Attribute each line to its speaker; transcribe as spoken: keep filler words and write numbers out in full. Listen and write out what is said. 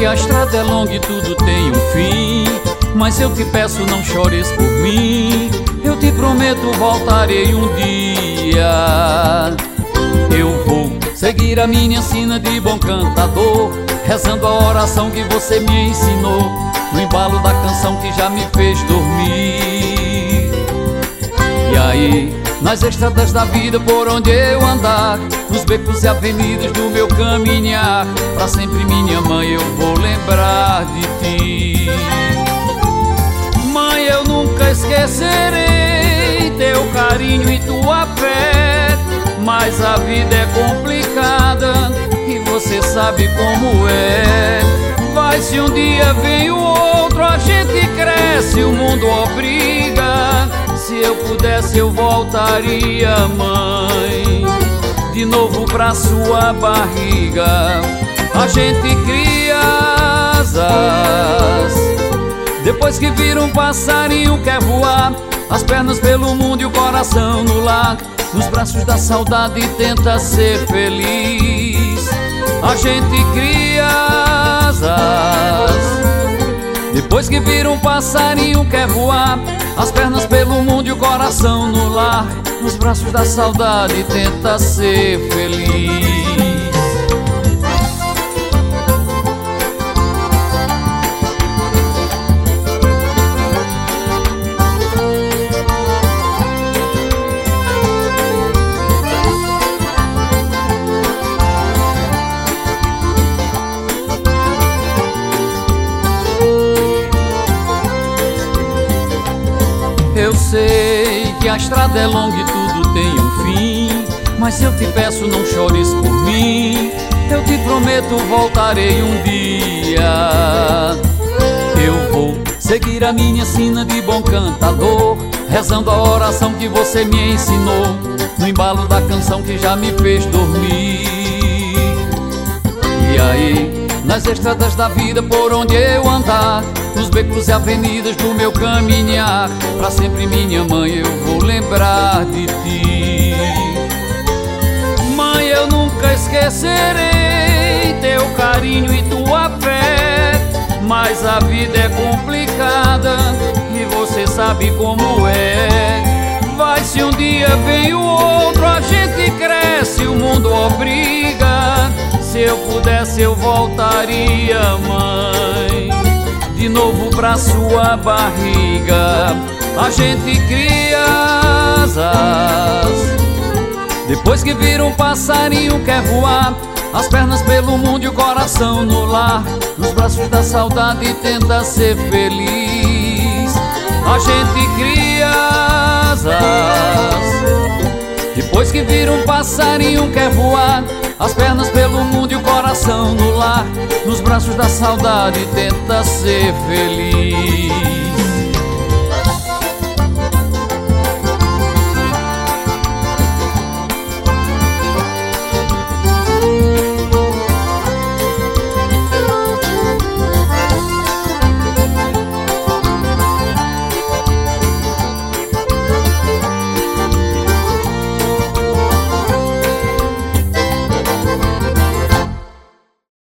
Speaker 1: a estrada é longa e tudo tem um fim, mas eu te peço, não chores por mim. Eu te prometo, voltarei um dia. Eu vou seguir a minha sina de bom cantador, rezando a oração que você me ensinou, no embalo da canção que já me fez dormir. E aí, nas estradas da vida por onde eu andar, nos becos e avenidas do meu caminhar, pra sempre, minha mãe, eu vou lembrar de ti. Mãe, eu nunca esquecerei teu carinho e tua fé, mas a vida é complicada e você sabe como é. Vai, se um dia vem o outro, a gente cresce, o mundo obriga. Se eu pudesse eu voltaria, mãe, de novo pra sua barriga. A gente cria asas depois que vira um passarinho, quer voar, as pernas pelo mundo e o coração no lar, nos braços da saudade tenta ser feliz. A gente cria asas depois que vira um passarinho, quer voar, as pernas pelo mundo e o coração no lar, nos braços da saudade tenta ser feliz. Eu sei que a estrada é longa e tudo tem um fim, mas se eu te peço, não chores por mim. Eu te prometo, voltarei um dia. Eu vou seguir a minha sina de bom cantador, rezando a oração que você me ensinou, no embalo da canção que já me fez dormir. E aí, nas estradas da vida por onde eu andar, nos becos e avenidas do meu caminhar, pra sempre, minha mãe, eu vou lembrar de ti. Mãe, eu nunca esquecerei teu carinho e tua fé, mas a vida é complicada e você sabe como é. Vai, se um dia vem o outro, a gente cresce, o mundo obriga. Se eu pudesse eu voltaria, mãe, de novo pra sua barriga. A gente cria asas depois que vira um passarinho, quer voar, as pernas pelo mundo e o coração no lar, nos braços da saudade tenta ser feliz. A gente cria asas depois que vira um passarinho, quer voar, as pernas pelo mundo e o coração no lar, nos braços da saudade tenta ser feliz.